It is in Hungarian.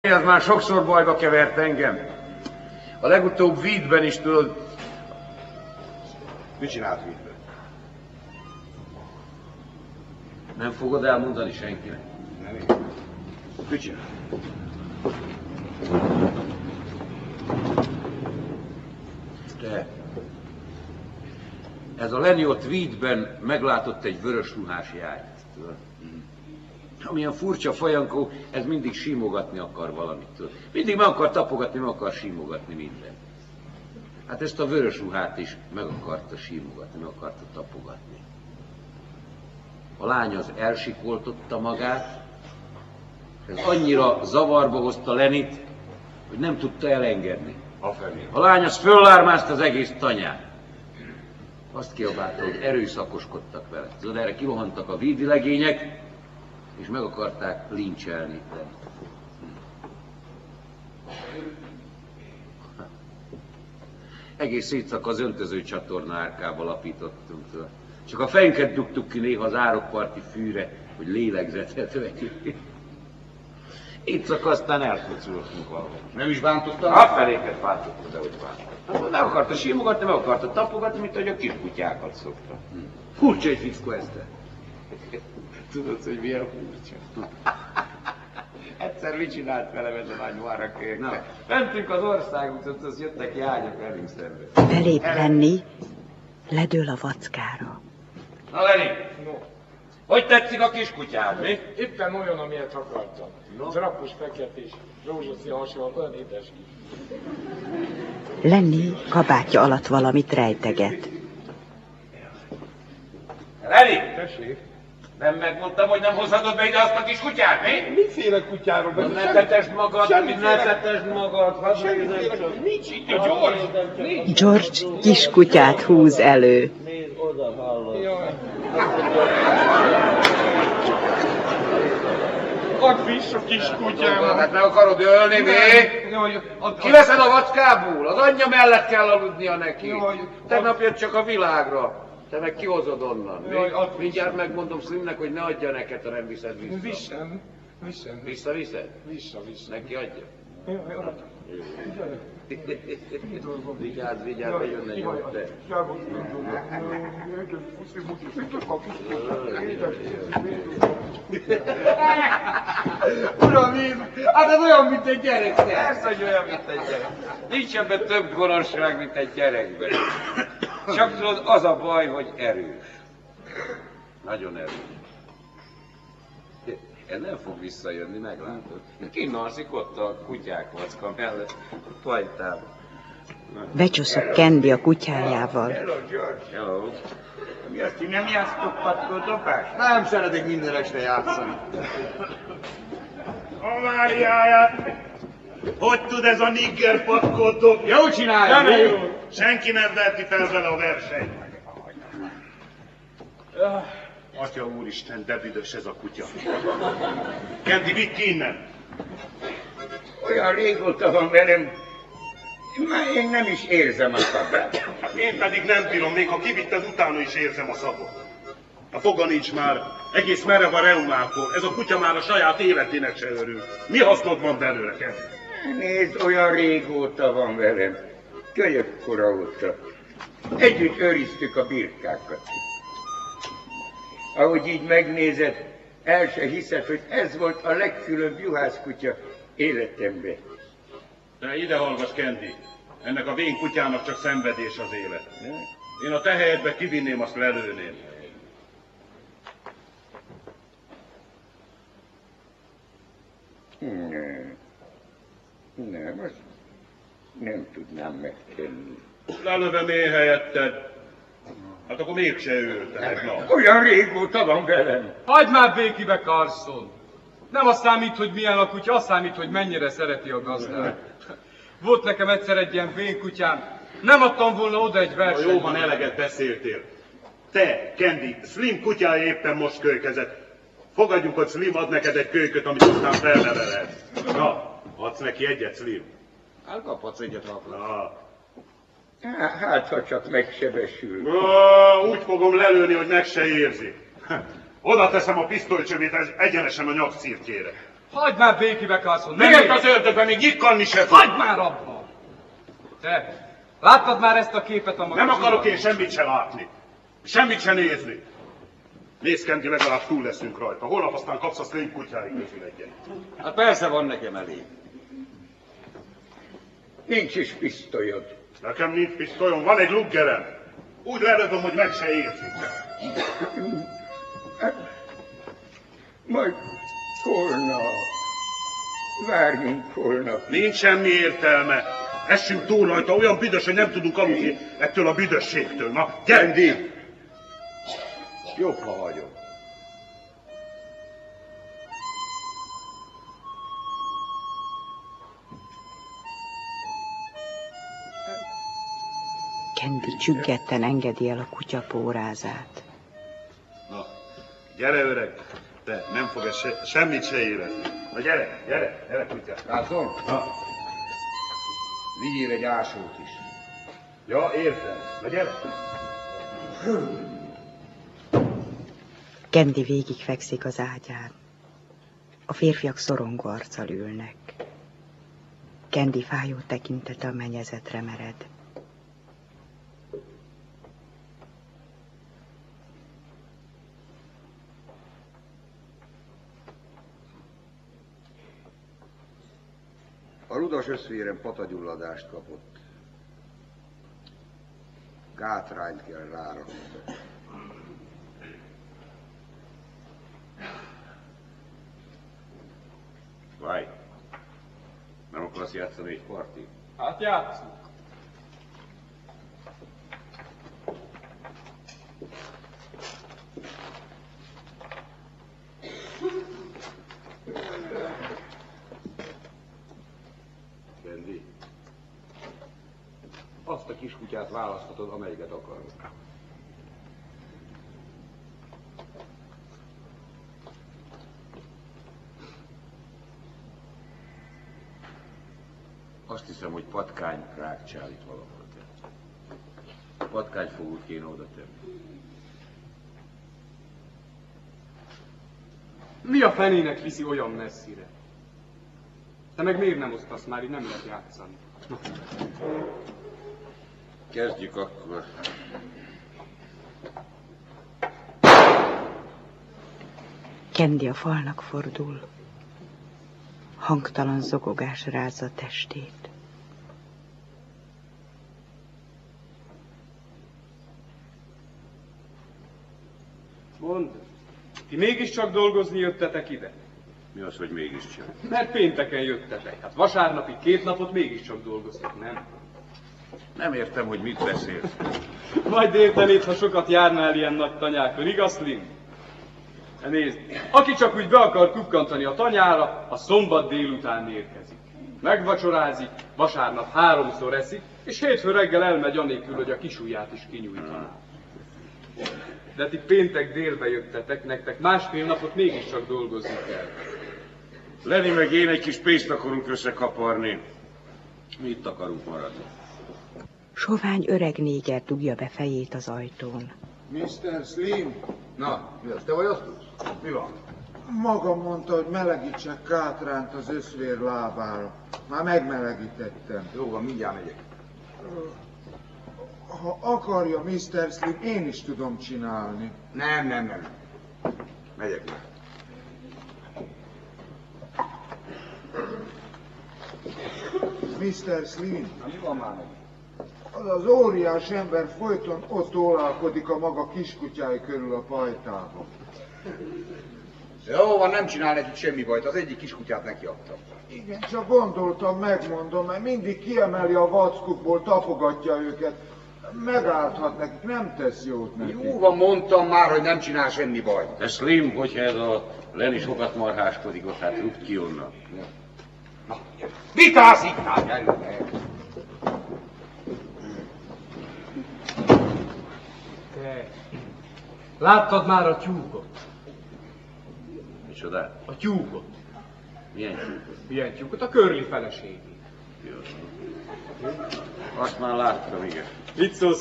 Ez már sokszor bajba kevert engem. A legutóbb Vídben is tudod. Mit csinált Vídben? Nem fogod elmondani senkinek? Nem én. Mit csinált? Te. Ez a Lenny ott Vídben meglátott egy vörös ruhás jányt. Amilyen furcsa fajankó, ez mindig simogatni akar valamit. Mindig meg akar tapogatni, meg akar simogatni mindent. Hát ezt a vörös ruhát is meg akarta simogatni, meg akarta tapogatni. A lány az elsikoltotta magát, ez annyira zavarba hozta Lennyt, hogy nem tudta elengedni. A lány az föllármázta az egész tanyát. Azt kiabálta, hogy erőszakoskodtak vele. Tudod, erre kirohantak a vídi legények, és meg akarták lincselni. Egész éjszaka az öntöző csatorna árkába lapítottunk. Csak a fejünket dugtuk ki néha az árokparti fűre, hogy lélegzetet vegyünk. Éjszaka aztán elfoculottunk valahol. Nem is bántottál? A feléket bántottuk, de hogy bántott. Meg akarta simogatni, meg akarta tapogatni, mint hogy a kiskutyákat szokta. Furcsa egy fickó ezt. Tudod, hogy milyen furcsa? Egyszer mit csinált velem ez a nagy várakék? Mentünk az országúton, az jöttek jányok velünk szembe. Belép Lenny, ledől a vackára. Na Lenny, hogy tetszik a kiskutyád, mi? Éppen olyan, amilyet akartam. Drapos, feketés, rózsaszín hasonló, olyan édes kis. Lenny kabátja alatt valamit rejteget. Lenny! Tessék? Nem megmondtam, hogy nem hozhatod be ide azt a kis kutyát, mi? Miféle kutyáról beszél? Ne tetesd magad, ne tetesd magad. Nincs itt a George. George kiskutyát húz elő. Add vissza, kis kutyám. Hát meg akarod ölni, mi? Kiveszed a vackából? Az anyja mellett kell aludnia neki. Tegnap jött csak a világra. Te meg kihozod onnan, mi? Mindjárt megmondom Slimnek, hogy ne adja neked, ha nem viszed vissza. Viszem. Visszaviszed? Vissza. Neki adja? Vigyázz, bejönne jó, te. Uram, hát ez olyan, mint egy gyerek. Persze, hogy olyan, mint egy gyerek. Nincs ebben több gonoszság, mint egy gyerekben. Csak tudod, az a baj, hogy erős. Nagyon erős. Ez nem fog visszajönni, meglátod. Kinn alszik ott a kutyák vacka mellett, a pajtában. Becsuszok Candy a kutyájával. Hello, George. Hello. Mi azt, hogy nem játsztok patkódobást? Nem szeretek minden este játszani. A Máriáját! Hogy tud ez a nigger patkót dobni? Jó csinálja! Senki nem veheti fel vele a versenyt. Atya úristen, de büdös ez a kutya. Candy, vidd ki innen! Olyan régóta van velem, már én nem is érzem a szagát. Én pedig nem bírom, még ha kivitted, utána is érzem a szagot. A foga nincs már, egész merev a reumától, ez a kutya már a saját életének se örül. Mi hasznod van belőle, Candy? Nézd, olyan régóta van velem, kölyökkora óta. Együtt őriztük a birkákat. Ahogy így megnézed, el se hiszed, hogy ez volt a legfülönbb juhászkutya életemben. De ide hallgass, Candy. Ennek a vén kutyának csak szenvedés az élet. Én a te helyedbe kivinném, azt lelőném. Nem, azt nem tudnám megtenni. Lelövöm én helyetted. Hát akkor mégse öltenek, na. Olyan régóta van velem. Hagyd már békibe, Carson. Nem az számít, hogy milyen a kutya, az számít, hogy mennyire szereti a gazdát. Volt nekem egyszer egy ilyen vén kutyám. Nem adtam volna oda egy versenyt. Jó van, eleget beszéltél. Te, Candy, Slim kutyája éppen most kölykezett. Fogadjuk, hogy Slim ad neked egy kölyköt, amit aztán felnevelhetsz. Na, adsz neki egyet, Slim? Hát kaphatsz egyet, ha akarsz. Na. Hát, ha csak megsebesül. Úgy fogom lelőni, hogy meg se érzi. Oda teszem a pisztolycsövét egyenesen a nyakszirtjére. Hagyd már békibe, Carson! Miért az ördögben még nyitkanni se tud? Hagyd már abba! Te, láttad már ezt a képet a maga Nem akarok zsúrban? én semmit se látni. Semmit se nézni. Nézd, Kendi, legalább túl leszünk rajta. Holnap aztán kapsz a Slim kutyáig közül egyet. Hát persze van nekem elég. Nincs is pisztolyod. Nekem nincs pisztolyom, van egy luggerem. Úgy lelövöm, hogy meg se érzik. Majd holnap. Várjunk holnap. Nincs semmi értelme. Essünk túl rajta, olyan büdös, hogy nem tudunk aludni ettől a büdösségtől. Na, gyere! Kendi! Jobb, ha hagyom. Kendi csüggetten engedi el a kutya pórázát. Na, gyere öreg, te nem fog ez semmit se érezni. Na gyere kutya. Carson? Na, Vigyél egy ásót is. ja, értem. Na gyere. Kendi végigfekszik az ágyán. A férfiak szorongó arccal ülnek. Kendi fájó tekintete a mennyezetre mered. A rudas összvérem patagyulladást kapott. Gátrányt kell rárakni. Vaj, nem akarsz játszani egy partit? Hát játszunk. Kendi, azt a kiskutyát választhatod, amelyiket akarod. Azt hiszem, hogy patkány rákcsál itt valahol. Patkányfogót kéne oda tenni. Mi a fenének viszi olyan messzire? Te meg miért nem osztasz már, így nem lehet játszani? Kezdjük akkor. Kendi a falnak fordul. Hangtalan zokogás rázza testét. Mondd, ti mégiscsak dolgozni jöttetek ide? Mi az, hogy mégiscsak? Mert pénteken jöttetek. Hát vasárnapig 2 napot mégiscsak dolgoztok, nem? Nem értem, hogy mit beszélsz. Majd értenéd, ha sokat járnál ilyen nagy tanyákon, igaz, Slim? De nézd, aki csak úgy be akar kukkantani a tanyára, a szombat délután érkezik. Megvacsorázik, vasárnap 3-szor eszik, és hétfő reggel elmegy anélkül, hogy a kisujját is kinyújtaná. De ti péntek délbe jöttetek, nektek 1,5 napot mégiscsak dolgozni kell. Lenni meg én egy kis pénzt akarunk összekaparni. Mi itt akarunk maradni. Sovány öreg néger dugja be fejét az ajtón. Mr. Slim, Na, mi az? Te vagy azt tudsz? Mi van? maga mondta, hogy melegítsek Kátránt az összvér lábára. Már megmelegítettem. Jó van, mindjárt megyek. Ha akarja, Mr. Slim, én is tudom csinálni. Nem. Megyek le. Mr. Slim, Na, mi van már meg? az óriás ember folyton ott ólálkodik a maga kiskutyái körül a pajtában. Jó van, nem csinál nekik semmi bajt, az egyik kiskutyát neki adtam. Igen, csak gondoltam, megmondom, mert mindig kiemeli a vackukból, tapogatja őket. Megállthat nekik, nem tesz jót nekik. Jó van, mondtam már, hogy nem csinál semmi bajt. De Slim, hogyha ez a Lenny sokat marháskodik, ott hát rúgt ki onnan. Vitázik! Hát, Te, láttad már a tyúkot? Micsodát? A tyúkot. Milyen tyúkot? Milyen tyúkot? A Curly feleségét. Jó. Azt már láttam, igen. Mit szólsz